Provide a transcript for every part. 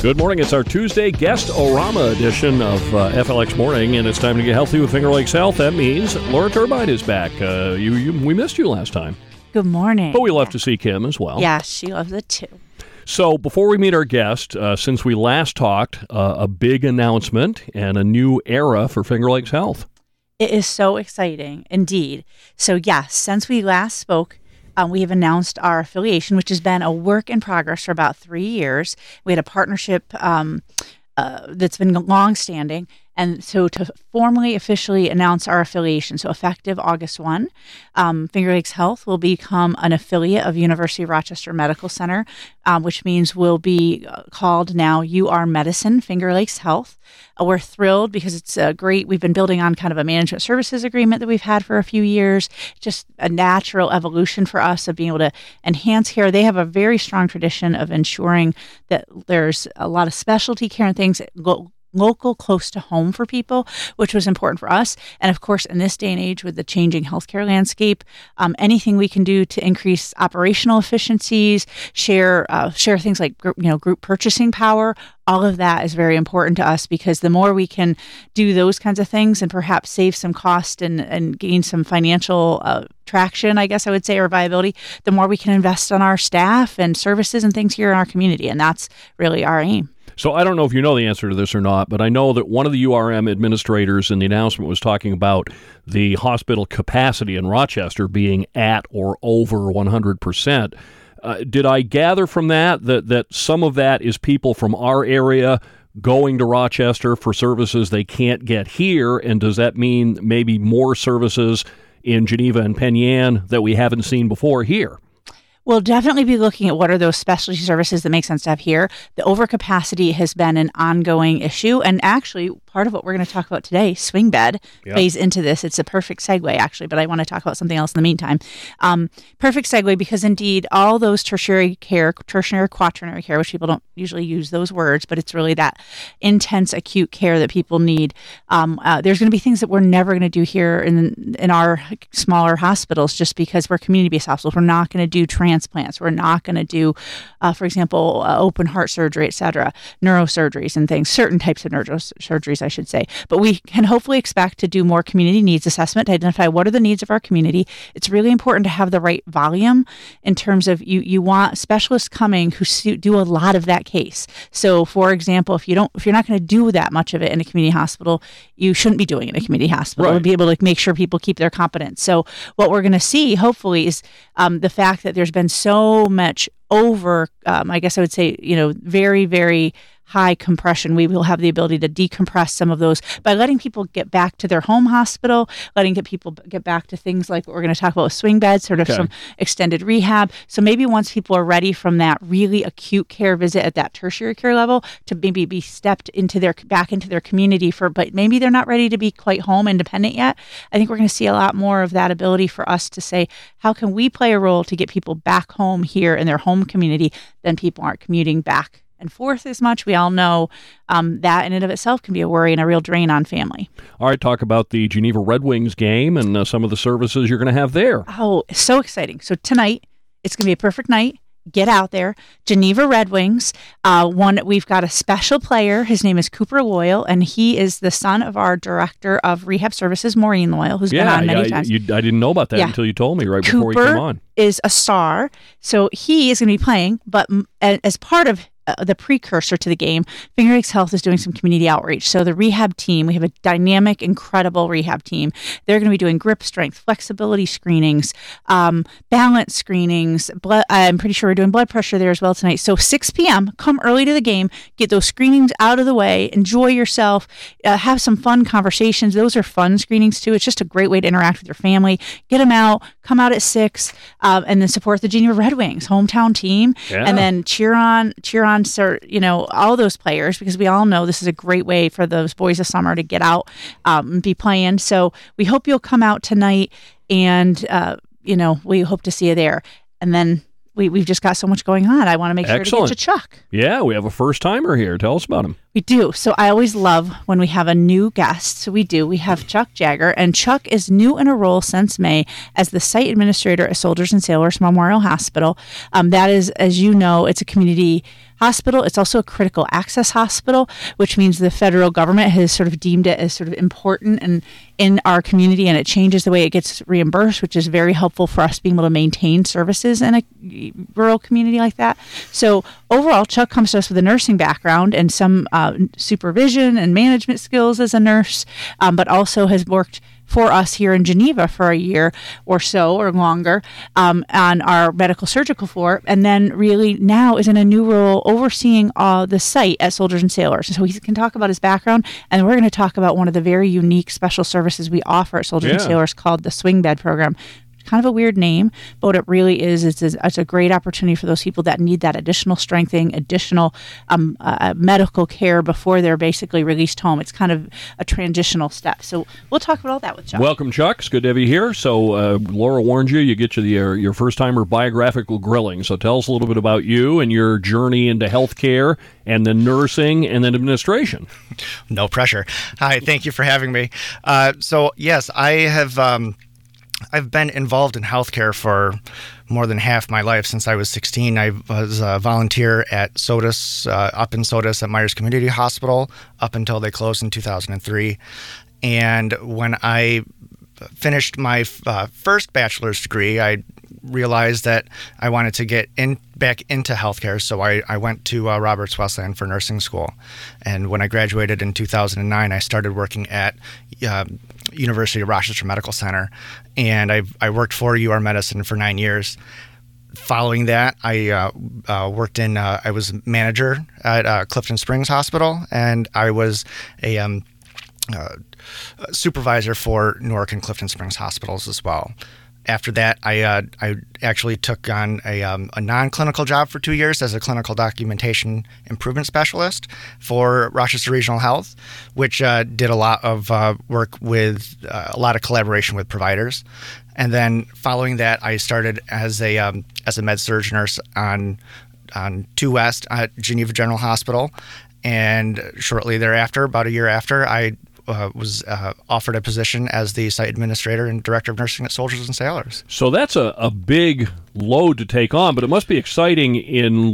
Good morning. It's our Tuesday Guest-O-Rama edition of FLX Morning, and it's time to get healthy with Finger Lakes Health. That means Laura Turbine is back. We missed you last time. Good morning. But we love to see Kim as well. Yeah, she loves it too. So before we meet our guest, since we last talked, a big announcement and a new era for Finger Lakes Health. It is so exciting, indeed. So yes, since we last spoke, we have announced our affiliation, which has been a work in progress for about 3 years. We had a partnership that's been long-standing. And so to formally, officially announce our affiliation, so effective August 1, Finger Lakes Health will become an affiliate of University of Rochester Medical Center, which means we'll be called now UR Medicine Finger Lakes Health. We're thrilled because it's great. We've been building on kind of a management services agreement that we've had for a few years, just a natural evolution for us of being able to enhance care. They have a very strong tradition of ensuring that there's a lot of specialty care and things local, close to home for people, which was important for us. And of course, in this day and age with the changing healthcare landscape, anything we can do to increase operational efficiencies, share things like group purchasing power, all of that is very important to us, because the more we can do those kinds of things and perhaps save some cost and gain some financial traction, I guess I would say, or viability, the more we can invest on our staff and services and things here in our community. And that's really our aim. So I don't know if you know the answer to this or not, but I know that one of the URM administrators in the announcement was talking about the hospital capacity in Rochester being at or over 100%. Did I gather from that some of that is people from our area going to Rochester for services they can't get here? And does that mean maybe more services in Geneva and Penn Yan that we haven't seen before here? We'll definitely be looking at what are those specialty services that make sense to have here. The overcapacity has been an ongoing issue. And actually, part of what we're going to talk about today, swing bed, plays into this. It's a perfect segue, actually, but I want to talk about something else in the meantime. Perfect segue, because indeed, all those tertiary quaternary care, which people don't usually use those words, but it's really that intense acute care that people need. There's going to be things that we're never going to do here in our smaller hospitals, just because we're community-based hospitals. We're not going to do transplants. We're not going to do, for example, open heart surgery, et cetera, neurosurgeries and things, certain types of neurosurgeries, I should say. But we can hopefully expect to do more community needs assessment to identify what are the needs of our community. It's really important to have the right volume in terms of you want specialists coming who do a lot of that case. So, for example, if you're not going to do that much of it in a community hospital, you shouldn't be doing it in a community hospital. Right. To be able to make sure people keep their competence. So what we're going to see, hopefully, is the fact that there's been so much over, I guess I would say, very, very high compression. We will have the ability to decompress some of those by letting people get back to their home hospital, letting people get back to things like what we're going to talk about with swing beds, sort of some extended rehab. So maybe once people are ready from that really acute care visit at that tertiary care level to maybe be stepped back into their community but maybe they're not ready to be quite home independent yet. I think we're going to see a lot more of that ability for us to say, how can we play a role to get people back home here in their home community, then people aren't commuting back and forth as much. We all know that in and of itself can be a worry and a real drain on family. All right, talk about the Geneva Red Wings game and some of the services you're going to have there. Oh, so exciting. So tonight, it's going to be a perfect night. Get out there. Geneva Red Wings. We've got a special player. His name is Cooper Loyal, and he is the son of our director of rehab services, Maureen Loyal, who's been on many times. I didn't know about that until you told me before we came on. Is a star, so he is going to be playing, but as part of the precursor to the game, Finger Lakes Health is doing some community outreach. So the rehab team, we have a dynamic, incredible rehab team. They're going to be doing grip strength, flexibility screenings, balance screenings. I'm pretty sure we're doing blood pressure there as well tonight. So 6 p.m., come early to the game, get those screenings out of the way, enjoy yourself, have some fun conversations. Those are fun screenings too. It's just a great way to interact with your family. Get them out, come out at 6, and then support the Geneva Red Wings, hometown team, and then cheer on all those players, because we all know this is a great way for those boys of summer to get out and be playing. So we hope you'll come out tonight, and we hope to see you there. And then we've just got so much going on. I want to make sure to get you Chuck. Yeah, we have a first timer here. Tell us about him. We do. So I always love when we have a new guest. So we do. We have Chuck Jagger, and Chuck is new in a role since May as the site administrator at Soldiers and Sailors Memorial Hospital. That is, as you know, it's a community hospital. It's also a critical access hospital, which means the federal government has sort of deemed it as sort of important and in our community, and it changes the way it gets reimbursed, which is very helpful for us being able to maintain services in a rural community like that. So overall, Chuck comes to us with a nursing background and some supervision and management skills as a nurse, but also has worked for us here in Geneva for a year or so or longer on our medical surgical floor, and then really now is in a new role overseeing the site at Soldiers and Sailors. So he can talk about his background, and we're going to talk about one of the very unique special services we offer at Soldiers and Sailors called the Swing Bed Program. Kind of a weird name, but what it really is, it's a great opportunity for those people that need that additional strengthening, additional medical care before they're basically released home. It's kind of a transitional step. So we'll talk about all that with Chuck. Welcome, Chuck. It's good to have you here. So Laura warned you get your first-timer biographical grilling. So tell us a little bit about you and your journey into healthcare and then nursing and then administration. No pressure. Hi, thank you for having me. So yes, I've been involved in healthcare for more than half my life. Since I was 16, I was a volunteer at SOTUS, up in SOTUS at Myers Community Hospital, up until they closed in 2003. And when I finished my first bachelor's degree, I realized that I wanted to get back into healthcare, so I went to Roberts Wesleyan for nursing school. And when I graduated in 2009, I started working at University of Rochester Medical Center, and I worked for UR Medicine for 9 years. Following that, I worked in. I was manager at Clifton Springs Hospital, and I was a supervisor for Newark and Clifton Springs hospitals as well. After that, I actually took on a non-clinical job for 2 years as a clinical documentation improvement specialist for Rochester Regional Health, which did a lot of work with a lot of collaboration with providers. And then following that, I started as a med-surg nurse on 2 West at Geneva General Hospital. And shortly thereafter, about a year after, I was offered a position as the site administrator and director of nursing at Soldiers and Sailors. So that's a big load to take on, but it must be exciting in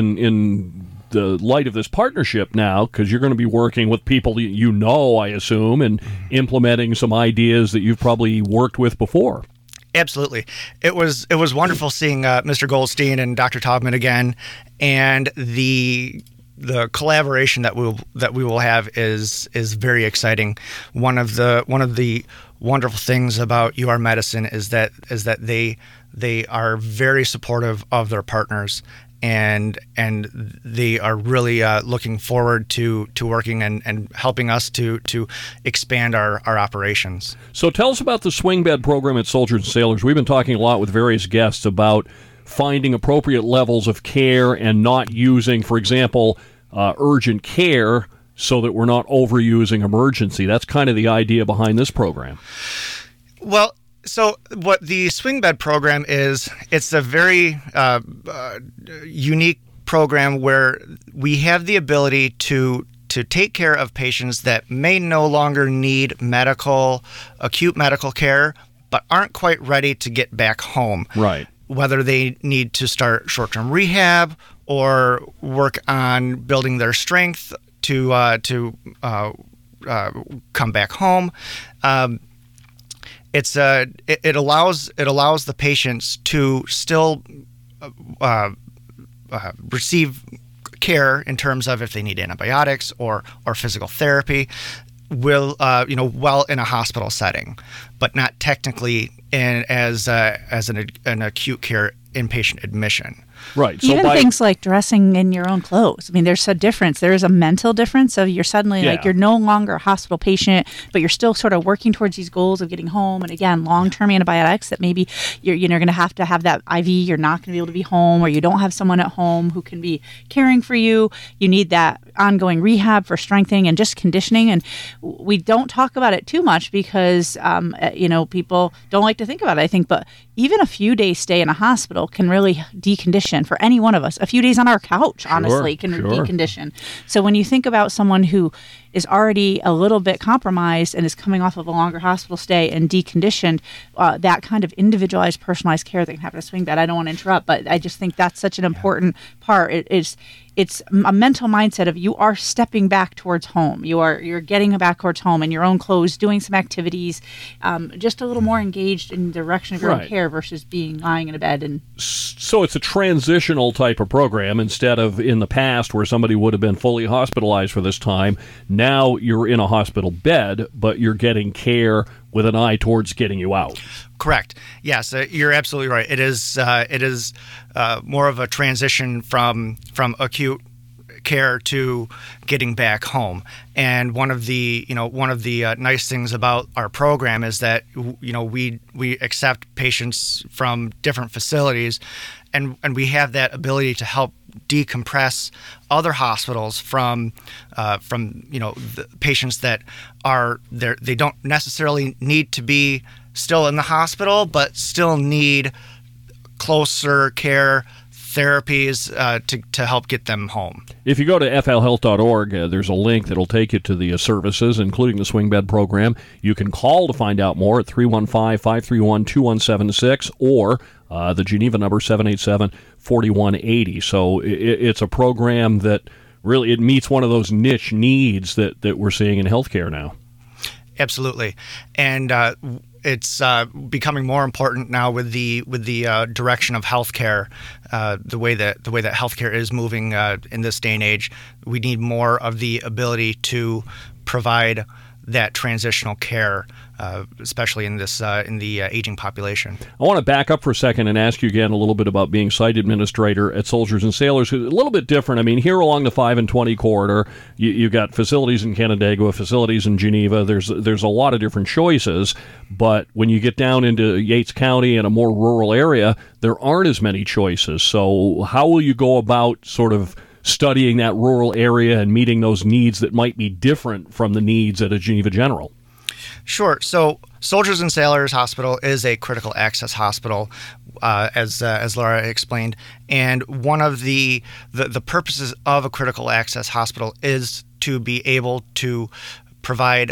the light of this partnership now, because you're going to be working with people you know, I assume, and implementing some ideas that you've probably worked with before. Absolutely. It was wonderful seeing Mr. Goldstein and Dr. Taubman again, and the collaboration that we will have is very exciting. One of the wonderful things about UR Medicine is that they are very supportive of their partners, and they are really looking forward to working and helping us to expand our operations. So tell us about the Swing Bed program at Soldiers and Sailors. We've been talking a lot with various guests about finding appropriate levels of care and not using, for example, urgent care so that we're not overusing emergency. That's kind of the idea behind this program. Well, so what the Swing Bed program is, it's a very unique program where we have the ability to take care of patients that may no longer need acute medical care, but aren't quite ready to get back home. Right. Whether they need to start short-term rehab or work on building their strength to come back home. It allows the patients to still receive care in terms of if they need antibiotics or physical therapy, while in a hospital setting, but not technically as an acute care inpatient admission. Right. Even things like dressing in your own clothes. I mean, there's a difference. There is a mental difference of you're suddenly like you're no longer a hospital patient, but you're still sort of working towards these goals of getting home. And again, long-term antibiotics that maybe you're going to have that IV. You're not going to be able to be home, or you don't have someone at home who can be caring for you. You need that ongoing rehab for strengthening and just conditioning. And we don't talk about it too much because, people don't like to think about it, I think. But even a few days stay in a hospital can really decondition decondition for any one of us. A few days on our couch, honestly, can decondition. So when you think about someone who is already a little bit compromised and is coming off of a longer hospital stay and deconditioned, that kind of individualized, personalized care that can happen in a swing bed. I don't want to interrupt, but I just think that's such an important part. It's a mental mindset of you are stepping back towards home. You're getting back towards home in your own clothes, doing some activities, just a little more engaged in the direction of your own care versus being lying in a bed. And so it's a transitional type of program instead of in the past where somebody would have been fully hospitalized for this time. Now you're in a hospital bed, but you're getting care with an eye towards getting you out. Correct. Yes, you're absolutely right. It is more of a transition from acute care to getting back home. And one of the nice things about our program is that we accept patients from different facilities, and we have that ability to help decompress other hospitals from the patients that are there. They don't necessarily need to be still in the hospital, but still need closer care therapies to help get them home. If you go to flhealth.org, there's a link that'll take you to the services, including the swing bed program. You can call to find out more at 315-531-2176 or the Geneva number 787-4180. So it's a program that really it meets one of those niche needs that we're seeing in healthcare now. Absolutely, and it's becoming more important now with the direction of healthcare, the way that healthcare is moving in this day and age. We need more of the ability to provide that transitional care, especially in the aging population. I want to back up for a second and ask you again a little bit about being site administrator at Soldiers and Sailors. A little bit different. I mean, here along the 5 and 20 corridor, you got facilities in Canandaigua, facilities in Geneva. There's a lot of different choices, but when you get down into Yates County and a more rural area, there aren't as many choices. So how will you go about sort of studying that rural area and meeting those needs that might be different from the needs at a Geneva General? Sure. So Soldiers and Sailors Hospital is a critical access hospital, as Laura explained. And one of the purposes of a critical access hospital is to be able to provide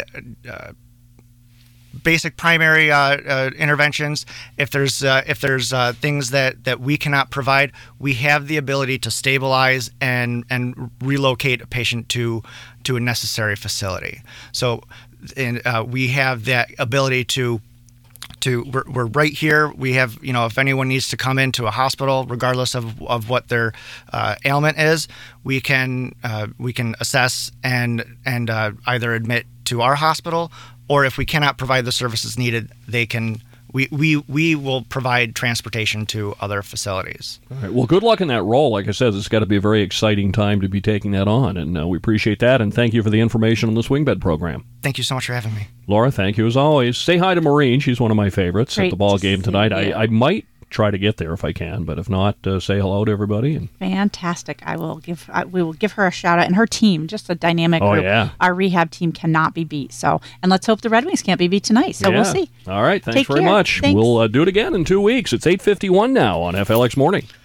basic primary interventions. If there's things that we cannot provide, we have the ability to stabilize and relocate a patient to a necessary facility. So we have that ability to we're right here. We have, if anyone needs to come into a hospital, regardless of what their ailment is, we can assess and either admit to our hospital, or if we cannot provide the services needed, we will provide transportation to other facilities. All right. Well, good luck in that role. Like I said, it's got to be a very exciting time to be taking that on, and we appreciate that, and thank you for the information on the swing bed program. Thank you so much for having me. Laura, thank you as always. Say hi to Maureen. She's one of my favorites at the ball game tonight. I might try to get there if I can, but if not, say hello to everybody. And fantastic. We will give her a shout out, and her team, just a dynamic group. Yeah. Our rehab team cannot be beat. So, and let's hope the Red Wings can't be beat tonight. So we'll see. All right. Thanks Take very care. much. Thanks. We'll do it again in 2 weeks. It's 8:51 now on FLX Morning.